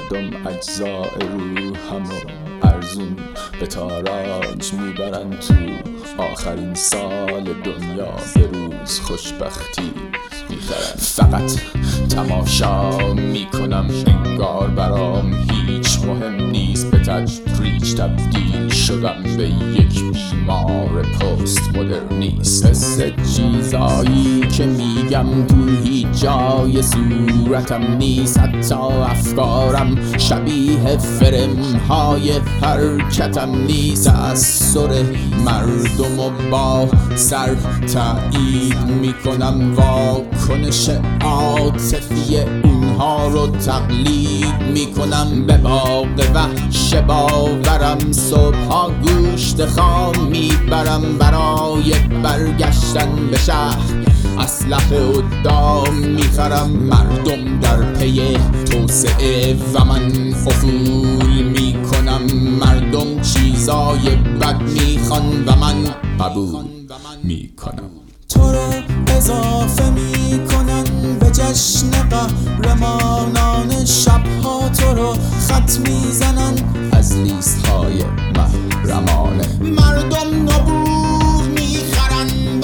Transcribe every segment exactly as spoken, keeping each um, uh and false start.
مردم اجزاء روحم و ارزون به تاراج میبرن تو آخرین سال دنیا به روز خوشبختی میخرن. فقط تماشا میکنم انگار برام هیچ مهم نیست، به تدریج تبدیل شدم به یک بیمار پست مدرنیست. حس چیزایی که میگم تو هیچ جای صورتم نیست، حتی افکارم شبیه فرم های حرکتم نیست. تأثیر مردم و با سر تایید میکنم، واکنش عاطفی اونها رو تقلید میکنم. به باغ وحش باورم صبحا گوشت خام میبرم، برای برگشتن به شهر اسلحه و دام میخرم. مردم در پی توسعه و من افول میکنم، مردم چیزای بد میخوان و من قبول میکنم. تو رو اضافه میکنن به جشن قهرمانان، شبها تو رو خط میزنن از لیست های محرمانه. مردم نبوغ میخرن و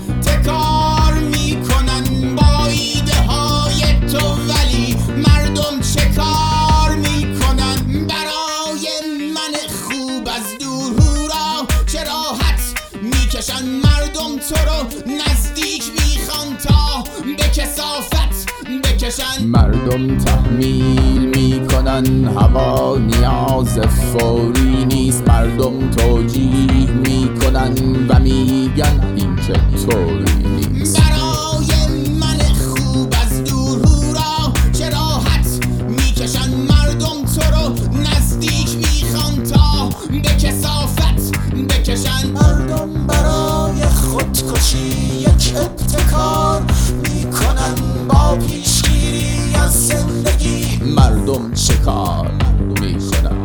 احتکار میکنن با ایده های تو، ولی مردم چه کار میکنن برای من خوب از دور هورا چه راحت میکشن. مردم تو رو نزدیک میخوان تا به کثافت بکشن. مردم تحمیل میکنن هوا نیاز فوری نیست، مردم توجیه میکنن و میگن این چطوری نیست. برای من خوب از دور هورا چه راحت میکشن. مردم تو رو نزدیک میخوان تا به کثافت بکشن. مردم برای خودکشی یک ابتکار میکنن با پیشگیری از زندگی. مردم چه کار میکنن؟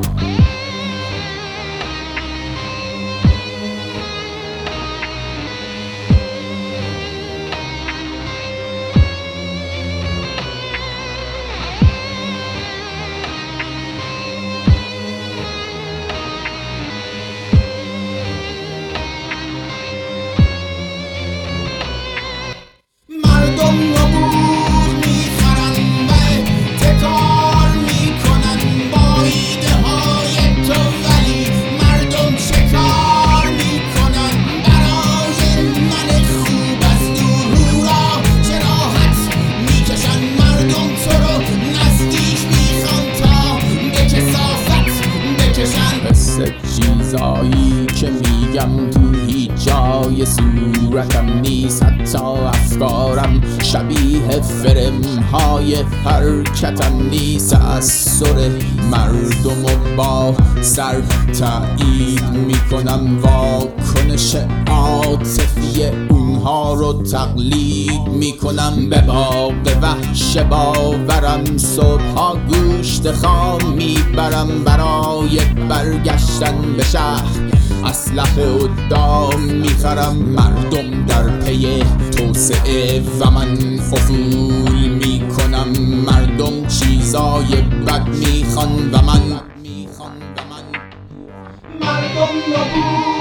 مردم نبوغ میخرن و احتکار میکنن با ایده های تو، ولی مردم چه کار میکنن برای من خوب از دور هورا چه راحت میکشن. مردم تو رو نزدیک میخوان تا به کثافت بکشن. حس چیزایی که میگم تو هیچ جای صورتم نیست، حتی افکارم شبیه فرم های حرکتم نیست. تأثیر مردم و با سر تایید میکنم، واکنش عاطفی اونها رو تقلید میکنم. به باغ وحش باورم صبحا گوشت خام میبرم، برای برگشتن به شهر اسلحه و دام میخرم. مردم در پی توسعه و من افول میکنم، مردم چیزای بد میخوان و من مردم نبوغ